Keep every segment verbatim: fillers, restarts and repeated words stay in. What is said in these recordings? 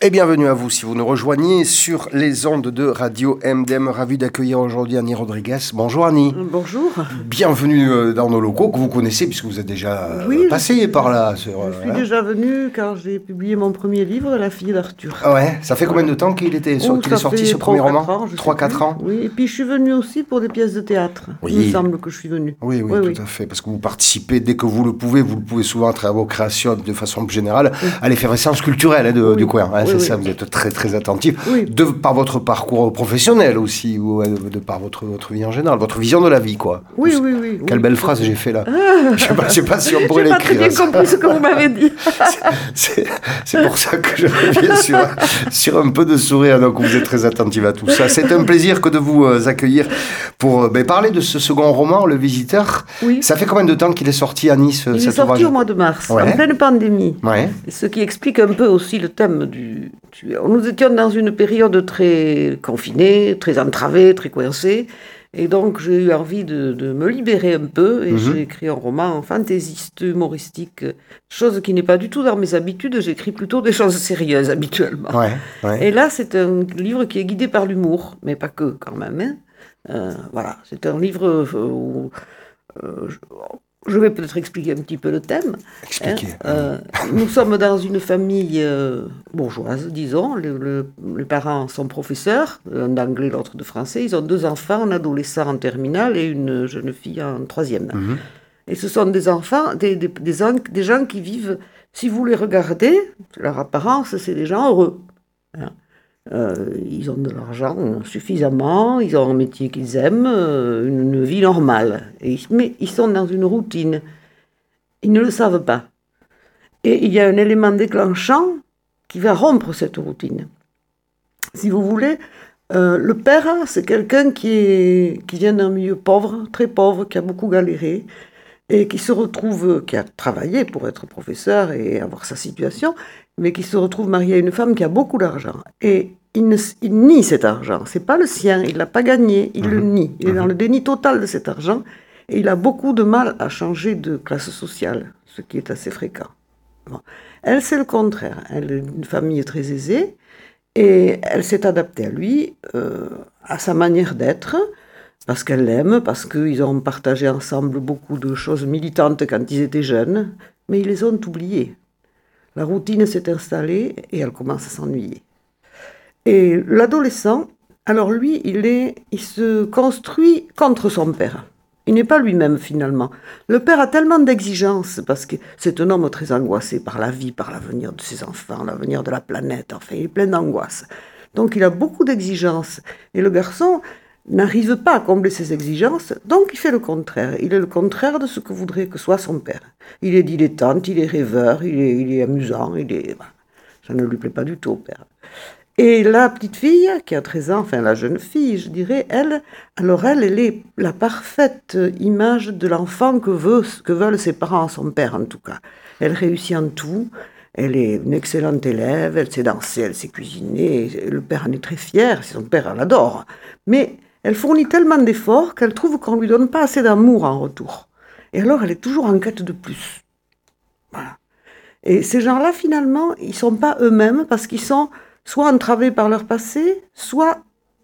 Et bienvenue à vous si vous nous rejoignez sur les ondes de Radio M D M. Ravi d'accueillir aujourd'hui Annie Rodriguez. Bonjour Annie. Bonjour. Bienvenue dans nos locaux que vous connaissez puisque vous êtes déjà oui, passé je, par là. Sur, je suis hein. déjà venue quand j'ai publié mon premier livre, La fille d'Arthur. Ah ouais, ça fait combien de temps qu'il, était, oh, qu'il est sorti ce premier roman ? trois quatre ans. Oui, et puis je suis venue aussi pour des pièces de théâtre. Oui. Il me semble que je suis venue. Oui, oui, oui tout oui. à fait. Parce que vous participez dès que vous le pouvez, vous le pouvez souvent à travers vos créations de façon plus générale, oui. à l'effervescence culturelle hein, de, oui. du coin. Hein, oui, c'est oui. ça, vous êtes très très attentif, oui. de par votre parcours professionnel aussi, ou de, de par votre, votre vie en général, votre vision de la vie, quoi. Oui, oui, oui. Quelle oui, belle oui. phrase j'ai fait là. Ah. Je ne sais, sais pas si on pourrait l'écrire. Je n'ai pas très bien compris ce que vous m'avez dit. c'est, c'est pour ça que je reviens sur, sur un peu de sourire, donc vous êtes très attentif à tout ça. C'est un plaisir que de vous accueillir pour ben, parler de ce second roman, Le Visiteur. Oui. Ça fait combien de temps qu'il est sorti à Nice, Il cet est sorti ouvrage au mois de mars, ouais. en pleine pandémie. Ouais. Ce qui explique un peu aussi le thème du... Nous étions dans une période très confinée, très entravée, très coincée. Et donc, j'ai eu envie de, de me libérer un peu. Et mm-hmm. j'ai écrit un roman fantaisiste, humoristique, chose qui n'est pas du tout dans mes habitudes. J'écris plutôt des choses sérieuses, habituellement. Ouais, ouais. Et là, c'est un livre qui est guidé par l'humour, mais pas que, quand même. Hein. Euh, voilà, c'est un livre où... Euh, je, Je vais peut-être expliquer un petit peu le thème. Expliquez. Hein. Euh, nous sommes dans une famille euh, bourgeoise, disons. Le, le, les parents sont professeurs, un d'anglais, l'autre de français. Ils ont deux enfants, un adolescent en terminale et une jeune fille en troisième. Mm-hmm. Et ce sont des enfants, des, des, des, des gens qui vivent, si vous les regardez, leur apparence, c'est des gens heureux. Hein. Euh, ils ont de l'argent suffisamment, ils ont un métier qu'ils aiment, euh, une, une vie normale. Et, mais ils sont dans une routine. Ils ne le savent pas. Et il y a un élément déclenchant qui va rompre cette routine. Si vous voulez, euh, le père, c'est quelqu'un qui, est, qui vient d'un milieu pauvre, très pauvre, qui a beaucoup galéré, et qui se retrouve, qui a travaillé pour être professeur et avoir sa situation, mais qui se retrouve marié à une femme qui a beaucoup d'argent. Et il, ne, il nie cet argent. C'est pas le sien, il l'a pas gagné, il mmh. le nie. Il est mmh. dans le déni total de cet argent, et il a beaucoup de mal à changer de classe sociale, ce qui est assez fréquent. Bon. Elle, c'est le contraire. Elle est une famille très aisée, et elle s'est adaptée à lui, euh, à sa manière d'être, parce qu'elle l'aime, parce qu'ils ont partagé ensemble beaucoup de choses militantes quand ils étaient jeunes, mais ils les ont oubliées. La routine s'est installée et elle commence à s'ennuyer. Et l'adolescent, alors lui, il, est, il se construit contre son père. Il n'est pas lui-même finalement. Le père a tellement d'exigences, parce que c'est un homme très angoissé par la vie, par l'avenir de ses enfants, l'avenir de la planète, enfin, il est plein d'angoisse. Donc il a beaucoup d'exigences. Et le garçon n'arrive pas à combler ses exigences, donc il fait le contraire. Il est le contraire de ce que voudrait que soit son père. Il est dilettante, il est rêveur, il est, il est amusant, il est... ça ne lui plaît pas du tout au père. Et la petite fille, qui a treize ans, enfin la jeune fille, je dirais, elle, alors elle, elle est la parfaite image de l'enfant que, veut, que veulent ses parents, son père en tout cas. Elle réussit en tout, elle est une excellente élève, elle sait danser, elle sait cuisiner, le père en est très fier, son père, elle l'adore. Mais elle fournit tellement d'efforts qu'elle trouve qu'on ne lui donne pas assez d'amour en retour. Et alors, elle est toujours en quête de plus. Voilà. Et ces gens-là, finalement, ils ne sont pas eux-mêmes parce qu'ils sont soit entravés par leur passé, soit,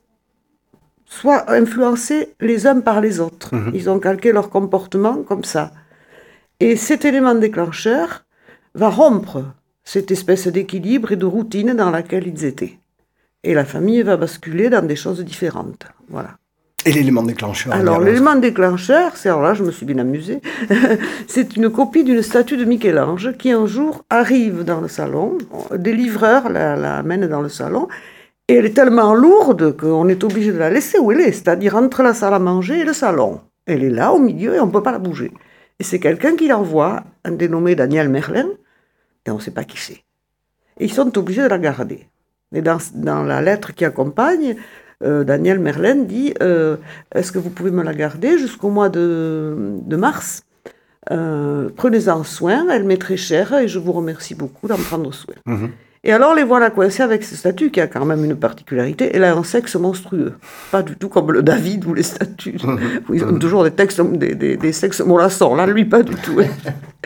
soit influencés les uns par les autres. Mmh. Ils ont calqué leur comportement comme ça. Et cet élément déclencheur va rompre cette espèce d'équilibre et de routine dans laquelle ils étaient. Et la famille va basculer dans des choses différentes. Voilà. Et l'élément déclencheur Alors, l'élément déclencheur, c'est, alors là, je me suis bien amusée, c'est une copie d'une statue de Michel-Ange qui, un jour, arrive dans le salon, des livreurs la, la amènent dans le salon, et elle est tellement lourde qu'on est obligé de la laisser où elle est, c'est-à-dire entre la salle à manger et le salon. Elle est là, au milieu, et on ne peut pas la bouger. Et c'est quelqu'un qui l'envoie, un dénommé Daniel Merlin, et on ne sait pas qui c'est. Et ils sont obligés de la garder. Et dans, dans la lettre qui accompagne, euh, Daniel Merlin dit euh, « Est-ce que vous pouvez me la garder jusqu'au mois de, de mars euh, Prenez-en soin, elle m'est très chère et je vous remercie beaucoup d'en prendre soin. Mmh. » Et alors les voilà coincés avec ce statut qui a quand même une particularité, elle a un sexe monstrueux. Pas du tout comme le David ou les statues, où ils ont toujours des, textes, des, des, des sexes mollassons. Là, lui, pas du tout.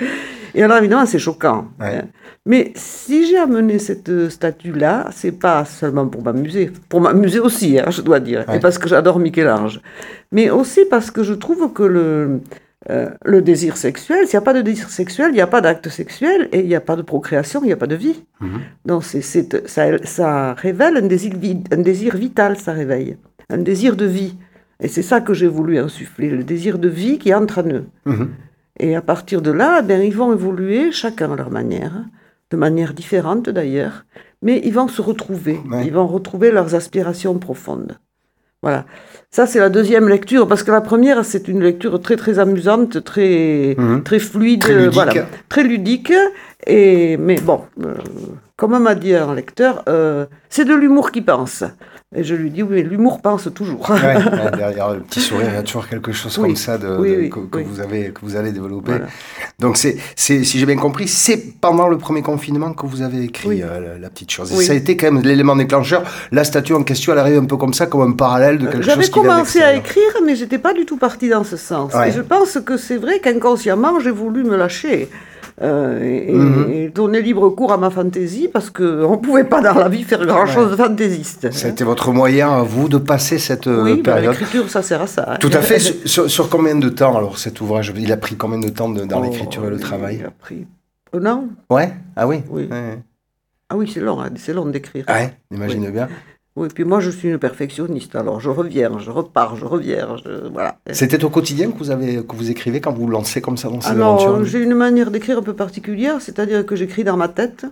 Et alors, évidemment, c'est choquant. Ouais. Hein. Mais si j'ai amené cette statue-là, c'est pas seulement pour m'amuser. Pour m'amuser aussi, hein, je dois dire. Ouais. Et parce que j'adore Michel-Ange. Mais aussi parce que je trouve que le... Euh, le désir sexuel, s'il n'y a pas de désir sexuel, il n'y a pas d'acte sexuel et il n'y a pas de procréation, il n'y a pas de vie. Mmh. Donc c'est, c'est, ça, ça révèle un désir, un désir vital, ça réveille, un désir de vie. Et c'est ça que j'ai voulu insuffler, le désir de vie qui entre en eux. Mmh. Et à partir de là, ben, ils vont évoluer chacun à leur manière, de manière différente d'ailleurs, mais ils vont se retrouver, ouais. Ils vont retrouver leurs aspirations profondes. Voilà. Ça, c'est la deuxième lecture, parce que la première, c'est une lecture très, très amusante, très, mmh. très fluide, très ludique. Voilà, très ludique. Et, mais bon, euh, comme m'a dit un lecteur, euh, c'est de l'humour qui pense. Et je lui dis, oui, l'humour pense toujours. Ouais, ouais, derrière le petit sourire, il y a toujours quelque chose oui. comme ça de, oui, de, oui, que, que, oui. vous avez, que vous allez développer. Voilà. Donc, c'est, c'est, si j'ai bien compris, c'est pendant le premier confinement que vous avez écrit oui. euh, la, la petite chose. Oui. Ça a été quand même l'élément déclencheur. La statue en question, elle arrive un peu comme ça, comme un parallèle de quelque J'avais chose qui vient d'extérieur. J'avais commencé à écrire, mais je n'étais pas du tout partie dans ce sens. Ouais. Et je pense que c'est vrai qu'inconsciemment, j'ai voulu me lâcher. Euh, et, mmh. et donner libre cours à ma fantaisie parce qu'on ne pouvait pas dans la vie faire grand-chose ouais. de fantaisiste. C'était hein. votre moyen à vous de passer cette oui, période. Oui, l'écriture, ça sert à ça. Hein. Tout à fait. sur, sur, sur combien de temps, alors, cet ouvrage, il a pris combien de temps de, dans oh, l'écriture et le travail? Il a pris un an. Ouais. Ah oui, oui. Ouais. Ah oui, c'est long, hein. C'est long d'écrire. Ah ouais, imagine oui. bien. Oui, puis moi je suis une perfectionniste, alors je reviens, je repars, je reviens, je... voilà. C'était au quotidien que vous, avez, que vous écrivez quand vous vous lancez comme ça dans ces alors, aventures? Alors, j'ai une manière d'écrire un peu particulière, c'est-à-dire que j'écris dans ma tête,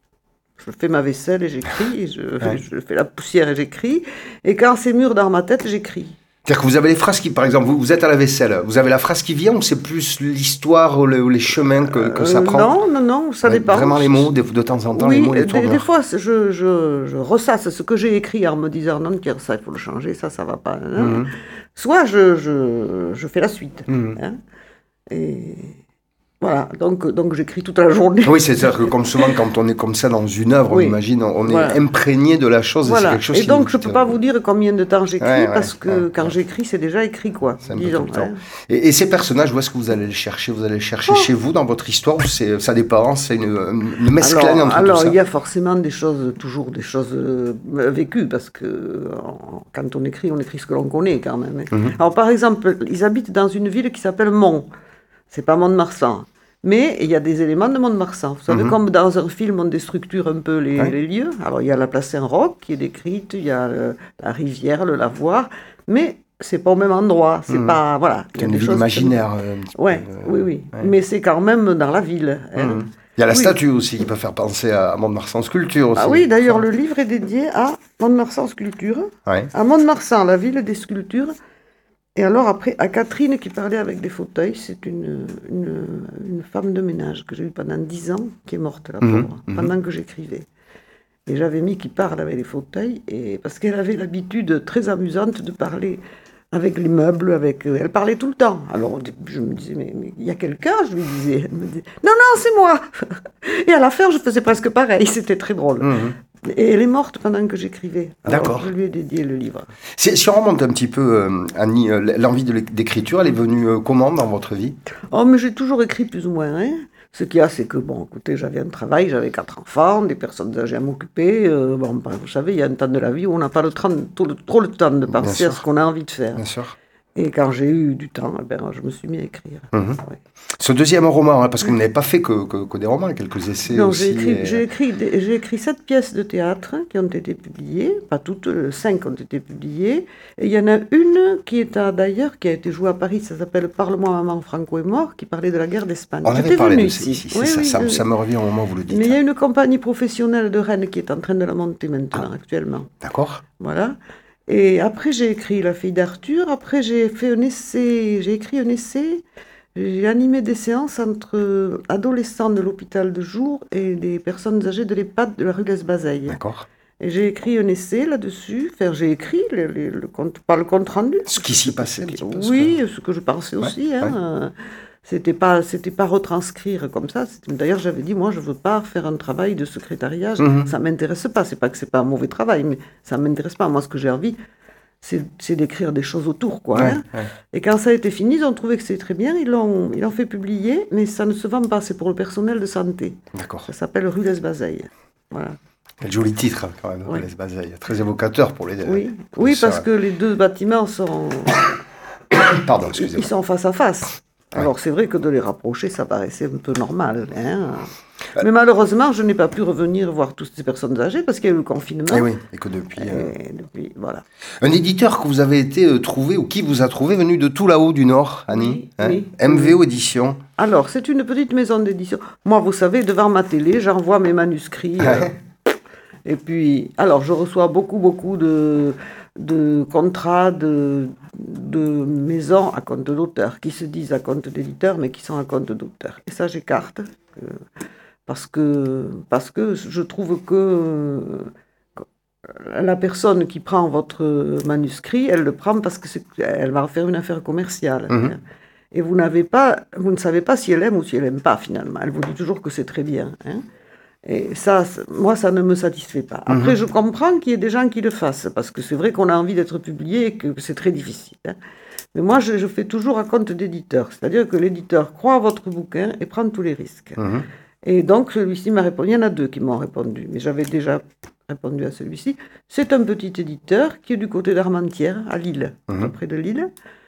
je fais ma vaisselle et j'écris, et je, ouais. je fais la poussière et j'écris, et quand c'est mûr dans ma tête, j'écris. C'est-à-dire que vous avez les phrases qui, par exemple, vous, vous êtes à la vaisselle, vous avez la phrase qui vient ou c'est plus l'histoire ou, le, ou les chemins que, que ça euh, prend? Non, non, non, ça ouais, dépend. Vraiment les mots, de, de temps en temps, oui, les mots, les des, des fois, je, je, je ressasse ce que j'ai écrit en me disant non, tiens, ça, il faut le changer, ça, ça va pas. Hein. Mm-hmm. Soit je, je, je fais la suite. Mm-hmm. Hein. Et... Voilà, donc, donc j'écris toute la journée. Oui, c'est-à-dire que comme souvent, quand on est comme ça dans une œuvre, oui. on imagine, on est voilà. imprégné de la chose. Voilà. Et, c'est quelque chose et qui donc, je ne te... peux pas vous dire combien de temps j'écris, ouais, ouais, parce que ouais, quand ouais. j'écris, c'est déjà écrit, quoi. C'est un disons, peu tout le temps. Et, et ces personnages, où est-ce que vous allez les chercher? Vous allez les chercher oh. chez vous, dans votre histoire, ou c'est, ça dépend, c'est une, une mesclane entre alors, tout ça? Alors, il y a forcément des choses, toujours des choses euh, vécues, parce que euh, quand on écrit, on écrit ce que l'on connaît, quand même. Hein. Mm-hmm. Alors, par exemple, ils habitent dans une ville qui s'appelle Mont. C'est pas Mont-de-Marsan. Mais il y a des éléments de Mont-de-Marsan. Vous savez, mmh. comme dans un film, on déstructure un peu les, ouais. les lieux. Alors, il y a la place Saint-Roch qui est décrite, il y a le, la rivière, le lavoir, mais c'est pas au même endroit. C'est mmh. pas, voilà. C'est une ville imaginaire. Comme... Ouais, euh, oui, oui. Ouais. Mais c'est quand même dans la ville. Hein. Mmh. Il y a la oui. statue aussi qui peut faire penser à Mont-de-Marsan Sculpture aussi. Ah oui, d'ailleurs, le livre est dédié à Mont-de-Marsan Sculpture. Ouais. À Mont-de-Marsan, la ville des sculptures. Et alors après, à Catherine qui parlait avec des fauteuils, c'est une, une, une femme de ménage que j'ai eue pendant dix ans, qui est morte, la pauvre, mmh, pendant mmh. que j'écrivais. Et j'avais mis qui parle avec les fauteuils, et, parce qu'elle avait l'habitude très amusante de parler avec les meubles, avec, elle parlait tout le temps. Alors au début, je me disais, mais il y a quelqu'un, je lui disais. Elle me disait, non, non, c'est moi. Et à la fin, je faisais presque pareil, c'était très drôle. Mmh. Et elle est morte pendant que j'écrivais. Alors, D'accord. Je lui ai dédié le livre. Si, si on remonte un petit peu, euh, Annie, euh, l'envie de d'écriture, elle est venue euh, comment dans votre vie? Oh, mais j'ai toujours écrit plus ou moins. Hein. Ce qu'il y a, c'est que, bon, écoutez, j'avais un travail, j'avais quatre enfants, des personnes âgées à m'occuper. Euh, bon, vous savez, il y a un temps de la vie où on n'a pas le temps, trop, le, trop le temps de penser à ce qu'on a envie de faire. Bien sûr. Et quand j'ai eu du temps, eh ben, je me suis mis à écrire. Mmh. Ouais. Ce deuxième roman, hein, parce que vous n'avez pas fait que, que, que des romans, quelques essais non, aussi. Non, j'ai écrit, et... j'ai, écrit, j'ai écrit sept pièces de théâtre qui ont été publiées, pas toutes, cinq ont été publiées. Et il y en a une qui est à, d'ailleurs, qui a été jouée à Paris, ça s'appelle « Parle-moi, maman, Franco est mort », qui parlait de la guerre d'Espagne. On avait parlé de ici. C'est oui, ça, oui, ça, oui. ça me revient au moment où vous le dites. Mais il y a une compagnie professionnelle de Rennes qui est en train de la monter maintenant, ah. actuellement. D'accord. Voilà. Et après, j'ai écrit La fille d'Arthur. Après, j'ai fait un essai. J'ai écrit un essai. J'ai animé des séances entre adolescents de l'hôpital de jour et des personnes âgées de l'EHPAD de la rue Les-Bazeilles. D'accord. Et j'ai écrit un essai là-dessus. Enfin, j'ai écrit le, le, le compte, pas le compte rendu. Ce qui s'y passait un petit peu. Oui, ce que, ce que je pensais ouais, aussi. Hein. Ouais. C'était pas, c'était pas retranscrire comme ça. D'ailleurs, j'avais dit, moi, je veux pas faire un travail de secrétariat. Mm-hmm. Ça m'intéresse pas. C'est pas que c'est pas un mauvais travail, mais ça m'intéresse pas. Moi, ce que j'ai envie, c'est, c'est d'écrire des choses autour, quoi. Ouais, Hein. ouais. Et quand ça a été fini, ils ont trouvé que c'était très bien, ils l'ont, ils l'ont fait publier, mais ça ne se vend pas, c'est pour le personnel de santé. D'accord. Ça s'appelle Rue Les Bazeilles. Voilà. Quel joli titre, quand même, Ouais. Les Bazeilles. Très évocateur pour les... Oui, pour oui ça. parce que les deux bâtiments sont, Pardon, ils excusez-moi. sont face à face. Ouais. Alors c'est vrai que de les rapprocher, ça paraissait un peu normal. Hein. Mais malheureusement, je n'ai pas pu revenir voir toutes ces personnes âgées parce qu'il y a eu le confinement. Et oui, et que depuis... euh, Et depuis, voilà. Un éditeur que vous avez été euh, trouvé, ou qui vous a trouvé, venu de tout là-haut du Nord, Annie, Oui, oui, M V O oui. Édition. Alors, c'est une petite maison d'édition. Moi, vous savez, devant ma télé, j'envoie mes manuscrits. euh, et puis, alors, je reçois beaucoup, beaucoup de, de contrats de, de maisons à compte d'auteur, qui se disent à compte d'éditeur, mais qui sont à compte d'auteur. Et ça, j'écarte. euh, parce, que, parce que je trouve que euh, la personne qui prend votre manuscrit, elle le prend parce qu'elle va faire une affaire commerciale. Mhm. Hein. Et vous n'avez pas, vous ne savez pas si elle aime ou si elle n'aime pas, finalement. Elle vous dit toujours que c'est très bien. Hein. Et ça, c'est- moi, ça ne me satisfait pas. Après, Mhm. je comprends qu'il y ait des gens qui le fassent, parce que c'est vrai qu'on a envie d'être publié et que c'est très difficile. Hein. Mais moi, je, je fais toujours à compte d'éditeur. C'est-à-dire que l'éditeur croit à votre bouquin et prend tous les risques. Mhm. Et donc, celui-ci m'a répondu. Il y en a deux qui m'ont répondu, mais j'avais déjà répondu à celui-ci. C'est un petit éditeur qui est du côté d'Armentières, à Lille, Mhm. près de Lille,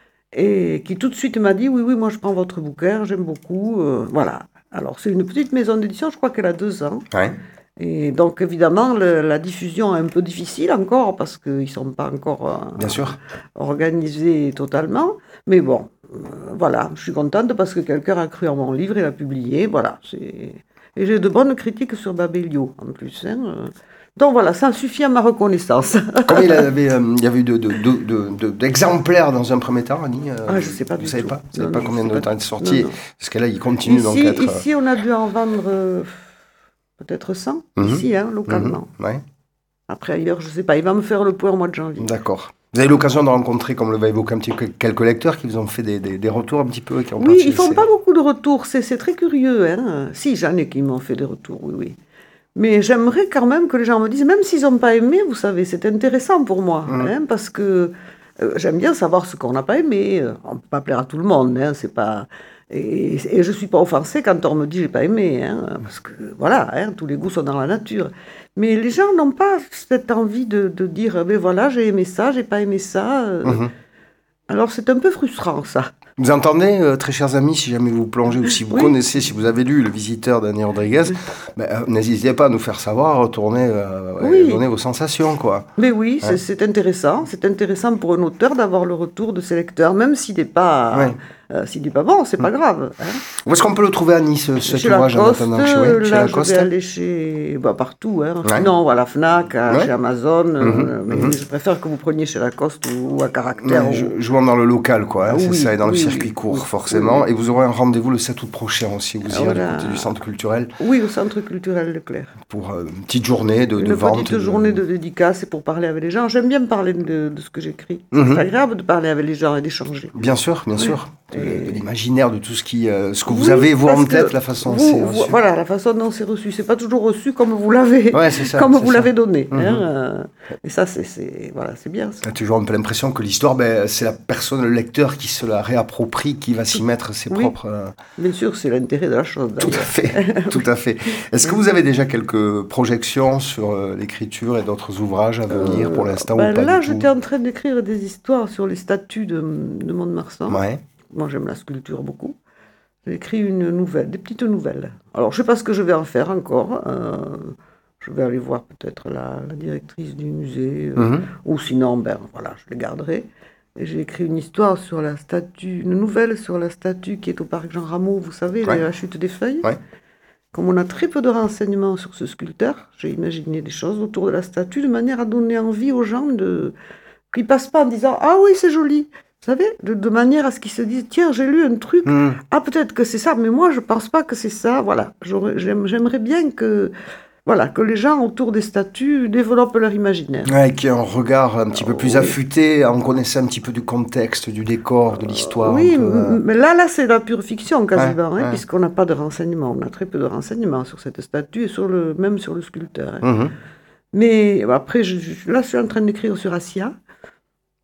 et qui tout de suite m'a dit, oui, oui, moi je prends votre bouquin, j'aime beaucoup. euh, voilà. Alors, c'est une petite maison d'édition, je crois qu'elle a deux ans. Ouais. Et donc, évidemment, le- la diffusion est un peu difficile encore, parce qu'ils ne sont pas encore euh, Bien sûr. organisés totalement. Mais bon, euh, voilà, je suis contente parce que quelqu'un a cru en mon livre et l'a publié. Voilà, c'est... Et j'ai de bonnes critiques sur Babelio, en plus. Hein. euh. Donc voilà, ça suffit à ma reconnaissance. Combien il y avait, euh, il y avait eu de, de, de, de- de- d'exemplaires dans un premier temps, Annie euh, Ah, je sais pas Vous du savez tout. pas Vous savez Non, pas non, combien je sais de pas temps du est tout. sorti Non, non. Parce que là, il continue donc Ici, à être... euh, ici, on a dû en vendre euh, peut-être cent, Mhm. ici, hein, localement. mhm, ouais, Après, ailleurs, je sais pas. Il va me faire le point au mois de janvier. d'accord. Vous avez eu l'occasion de rencontrer, comme le va évoquer un petit peu, quelques lecteurs qui vous ont fait des, des, des retours un petit peu qui ont Oui, ils font pas beaucoup de retours. C'est, c'est très curieux. Hein. Si, j'en ai qui m'ont fait des retours, oui, oui. Mais j'aimerais quand même que les gens me disent, même s'ils n'ont pas aimé, vous savez, c'est intéressant pour moi. Mhm. Hein, parce que euh, j'aime bien savoir ce qu'on n'a pas aimé. Euh, On ne peut pas plaire à tout le monde. Hein, c'est pas... Et, et je ne suis pas offensée quand on me dit j'ai pas aimé. Hein, parce que voilà, hein, tous les goûts sont dans la nature. Mais les gens n'ont pas cette envie de, de dire, ben voilà, j'ai aimé ça, j'ai pas aimé ça. euh. Mhm. Alors c'est un peu frustrant, ça. Vous entendez, euh, très chers amis, si jamais vous plongez ou si vous Oui. connaissez, si vous avez lu Le Visiteur d'Annie Rodriguez, ben, euh, n'hésitez pas à nous faire savoir, à retourner, euh, Oui. et donner vos sensations, quoi. Mais oui, Ouais. c'est, c'est intéressant. C'est intéressant pour un auteur d'avoir le retour de ses lecteurs, même s'il n'est pas, Ouais. euh, s'il n'est pas bon, c'est pas grave. Hein. Où est-ce qu'on peut le trouver à Nice, ce- cet Chez ouvrage en Lacoste, attendant chez, ouais, chez là, Lacoste je vais aller chez, bah, partout. Hein. Ouais. Sinon, à la Fnac, à- Ouais. chez Amazon. euh, Mhm, mais mhm. je préfère que vous preniez chez Lacoste ou, ou à Caractère. Ouais, ou- je- jouant dans le local, quoi, hein, Ah c'est oui, ça, et dans le oui, circuit oui, court, oui, forcément. oui, oui. Et vous aurez un rendez-vous le sept août prochain aussi, vous irez Voilà. du côté du centre culturel, Oui, au Centre culturel Leclerc. pour euh, une petite journée de, de Une vente. petite de- journée de dédicace et pour parler avec les gens. J'aime bien me parler de, de ce que j'écris. Mhm. C'est agréable de parler avec les gens et d'échanger. Bien sûr, bien sûr. De, Et- de l'imaginaire, de tout ce, qui, euh, ce que vous Oui, avez, vous, parce en que tête, la façon dont vous- c'est vous- reçu. Voilà, la façon dont c'est reçu. C'est pas toujours reçu comme vous l'avez, Ouais, c'est ça, comme c'est vous ça. l'avez donné. Mhm. Hein, euh, et ça, c'est, c'est, voilà, c'est bien. Ça. On a toujours un peu l'impression que l'histoire, ben, c'est la personne, le lecteur, qui se la réapproprie, qui va s'y mettre ses Oui. propres... euh, Bien sûr, c'est l'intérêt de la chose. Tout à d'ailleurs. fait, tout à fait. Est-ce que vous avez déjà quelques projections sur euh, l'écriture et d'autres ouvrages à venir pour l'instant Ben ou pas là, du tout j'étais en train d'écrire des histoires sur les statues de, de Mont-de-Marsan. Ouais. Moi, j'aime la sculpture beaucoup. J'ai écrit une nouvelle, des petites nouvelles. Alors, je ne sais pas ce que je vais en faire encore. euh, je vais aller voir peut-être la, la directrice du musée. euh, Mhm. Ou sinon, ben voilà, je les garderai. Et j'ai écrit une histoire sur la statue, une nouvelle sur la statue qui est au parc Jean Rameau, vous savez, Ouais. la chute des feuilles. Ouais. Comme on a très peu de renseignements sur ce sculpteur, j'ai imaginé des choses autour de la statue de manière à donner envie aux gens de qui passent pas en disant ah oui c'est joli, vous savez, de, de manière à ce qu'ils se disent tiens j'ai lu un truc, Mhm. ah peut-être que c'est ça, mais moi je pense pas que c'est ça. Voilà, J'aurais- j'aime- j'aimerais bien que voilà que les gens autour des statues développent leur imaginaire. Ouais, qui a un regard un petit peu plus Oui. affûté, on connaissait un petit peu du contexte, du décor, de l'histoire. Oui, un peu, euh, m- mais là, là c'est la pure fiction quasiment, Ouais, hein, ouais. puisqu'on n'a pas de renseignements. On a très peu de renseignements sur cette statue et sur le, même sur le sculpteur. hein. mhm. Mais après, je, je- là, je suis en train d'écrire sur Assia.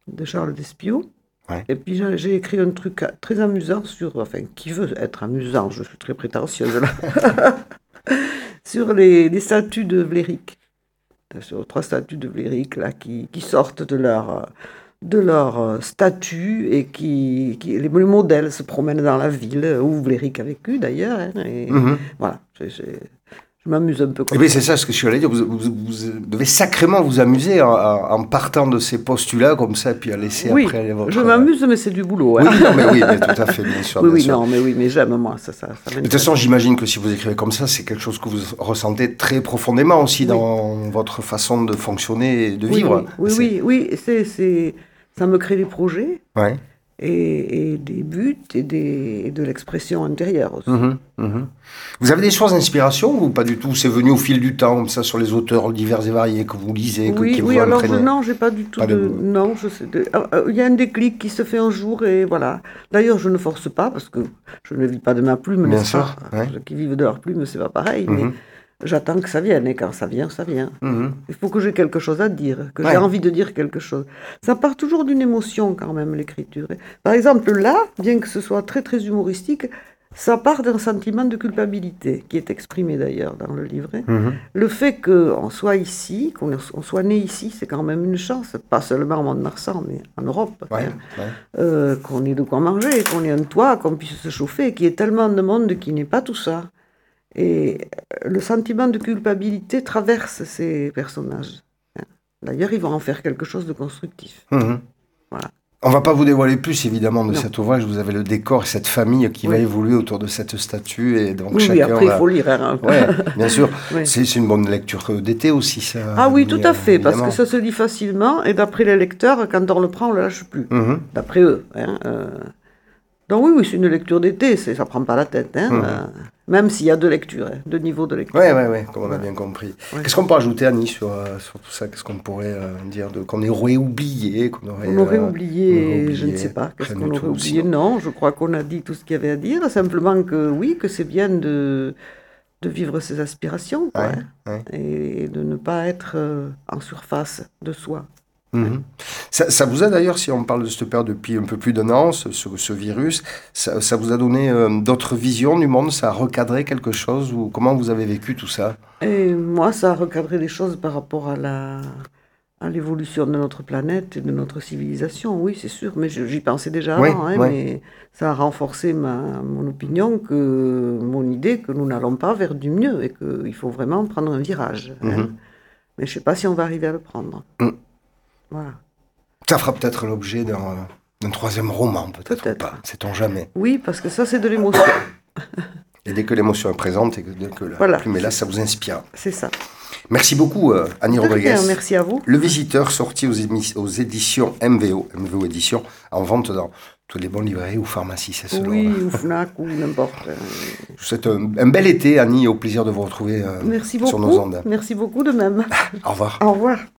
de Charles Despio. Ouais. Et puis j'ai, j'ai écrit un truc très amusant sur, enfin, qui veut être amusant, je suis très prétentieuse là, sur les, les statues de Vlérick. Sur trois statues de Vlérick là, qui, qui sortent de leur, de leur statue et qui, qui les, les modèles se promènent dans la ville où Vlérick a vécu d'ailleurs. Hein, et mm-hmm. Voilà, j'ai, j'ai, je m'amuse un peu comme et ça. Oui, c'est ça ce que je suis allé dire. Vous, vous, vous devez sacrément vous amuser en, en partant de ces postulats comme ça, puis à laisser oui, après aller votre... je m'amuse, mais c'est du boulot. Hein. Oui, non, mais oui, mais tout à fait, bien sûr. Oui, bien oui, sûr. non, mais oui, mais j'aime moi, ça, ça, ça De toute façon, j'imagine que si vous écrivez comme ça, c'est quelque chose que vous ressentez très profondément aussi oui. dans votre façon de fonctionner et de oui, vivre. Oui, oui, oui, oui, c'est, c'est, ça me crée des projets. Ouais. Et, et des buts et, des, et de l'expression intérieure aussi. Mmh, mmh. Vous avez des sources d'inspiration ou pas du tout? C'est venu au fil du temps, comme ça, sur les auteurs divers et variés que vous lisez, oui, que, qui oui, vous alors entraînez? je, non, j'ai pas du tout pas de... de... Non, je sais... De... Il y a un déclic qui se fait un jour et voilà. D'ailleurs, je ne force pas parce que je ne vis pas de ma plume. Bien sûr. Pas. Ouais. Ceux qui vivent de leur plume, c'est pas pareil, mmh. mais... J'attends que ça vienne, et quand ça vient, ça vient. Mmh. Il faut que j'ai quelque chose à dire, que ouais. j'ai envie de dire quelque chose. Ça part toujours d'une émotion, quand même, l'écriture. Par exemple, là, bien que ce soit très, très humoristique, ça part d'un sentiment de culpabilité, qui est exprimé d'ailleurs dans le livret. Mmh. Le fait qu'on soit ici, qu'on on soit né ici, c'est quand même une chance, pas seulement au Mont-de-Marsan, mais en Europe. Ouais, hein. ouais. Euh, qu'on ait de quoi manger, qu'on ait un toit, qu'on puisse se chauffer, qu'il y ait tellement de monde qui n'est pas tout ça. Et le sentiment de culpabilité traverse ces personnages. D'ailleurs, ils vont en faire quelque chose de constructif. Mmh. Voilà. On ne va pas vous dévoiler plus, évidemment, de non. cet ouvrage. Vous avez le décor et cette famille qui oui. va évoluer autour de cette statue. Et donc oui, chacun oui, après, va... il faut lire. Hein. Oui, bien sûr. oui. C'est, c'est une bonne lecture d'été aussi, ça. Ah oui, tout à fait, évidemment. parce que ça se lit facilement. Et d'après les lecteurs, quand on le prend, on ne le lâche plus. Mmh. D'après eux. Hein, euh... Donc oui, oui, c'est une lecture d'été, c'est, ça ne prend pas la tête. Hein, mmh. euh, même s'il y a deux lectures, hein, deux niveaux de lecture. Oui, oui, oui, comme on a bien compris. Ouais. Qu'est-ce qu'on peut ajouter, Annie, sur, euh, sur tout ça? Qu'est-ce qu'on pourrait euh, dire de, qu'on aurait oublié qu'on aurait, On aurait euh, oublié, on aurait oublié, je ne sais pas. Qu'est-ce qu'on aurait tout, oublié? Non, je crois qu'on a dit tout ce qu'il y avait à dire. Simplement que oui, que c'est bien de, de vivre ses aspirations, quoi, ouais, hein, ouais. et de ne pas être euh, en surface de soi. Mmh. Ça, ça vous a d'ailleurs, si on parle de cette période depuis un peu plus d'un an, ce, ce, ce virus, ça, ça vous a donné euh, d'autres visions du monde? Ça a recadré quelque chose? Ou comment vous avez vécu tout ça? Et moi, ça a recadré les choses par rapport à, la, à l'évolution de notre planète et de notre civilisation, oui, c'est sûr. Mais j'y pensais déjà oui, avant, hein, oui. mais ça a renforcé ma, mon opinion, que, mon idée que nous n'allons pas vers du mieux et qu'il faut vraiment prendre un virage. Hein. Mmh. Mais je ne sais pas si on va arriver à le prendre. Mmh. Voilà. Ça fera peut-être l'objet d'un, d'un troisième roman, peut-être, peut-être. ou pas, sait-on jamais. Oui, parce que ça, c'est de l'émotion. Et dès que l'émotion est présente et que, dès que la voilà. plume est là, ça vous inspire. C'est ça. Merci beaucoup, euh, Annie de Rodriguez. Rien, merci à vous. Le Visiteur, sorti aux, émi- aux éditions M V O, M V O Éditions, en vente dans toutes les bonnes librairies ou pharmacies, c'est selon. Oui, ou Fnac, ou n'importe. Je vous souhaite un, un bel été, Annie, et au plaisir de vous retrouver euh, merci sur beaucoup. nos ondes. Merci beaucoup de même. Au revoir. Au revoir.